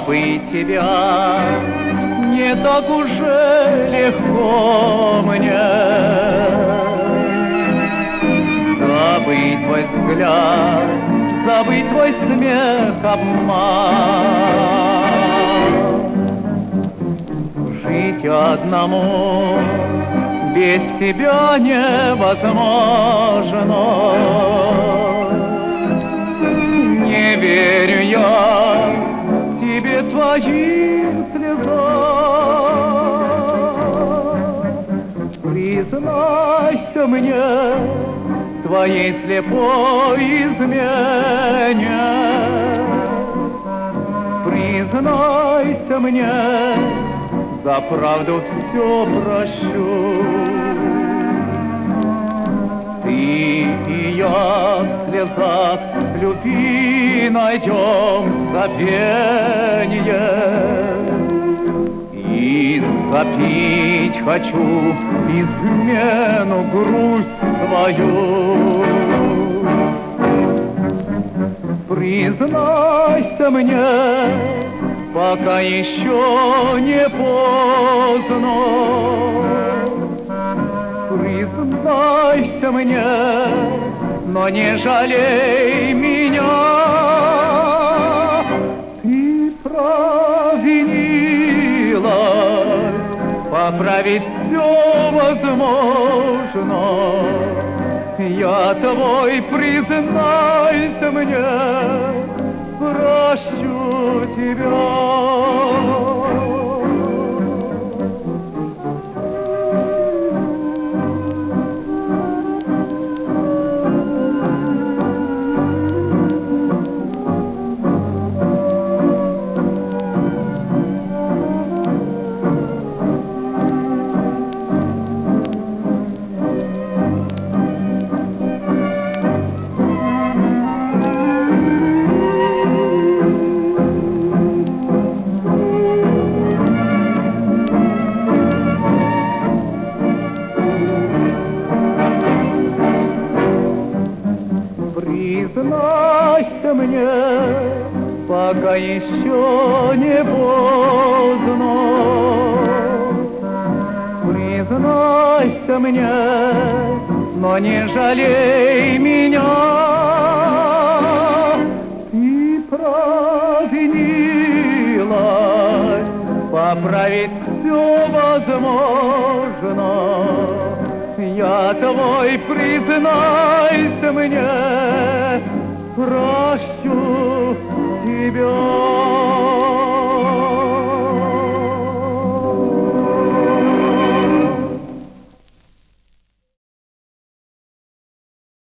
Забыть тебя не так уже легко мне. Забыть твой взгляд, забыть твой смех, обман. Жить одному без тебя невозможно. Не верю я тебе твоим слезам. Признайся мне твоей слепой измене. Признайся мне, за правду все прощу. Ты и я в слезах любви найдем забвенье. И запить хочу измену, грусть твою. Признайся мне, пока еще не поздно. Признайся мне, но не жалей меня. Ты провинилась, поправить все возможно. Я твой, признайся мне, прощу тебя. Признайся мне, пока еще не поздно. Признайся мне, но не жалей меня. Ты провинилась, поправить все возможно. Я твой, признайся мне, прощу тебя.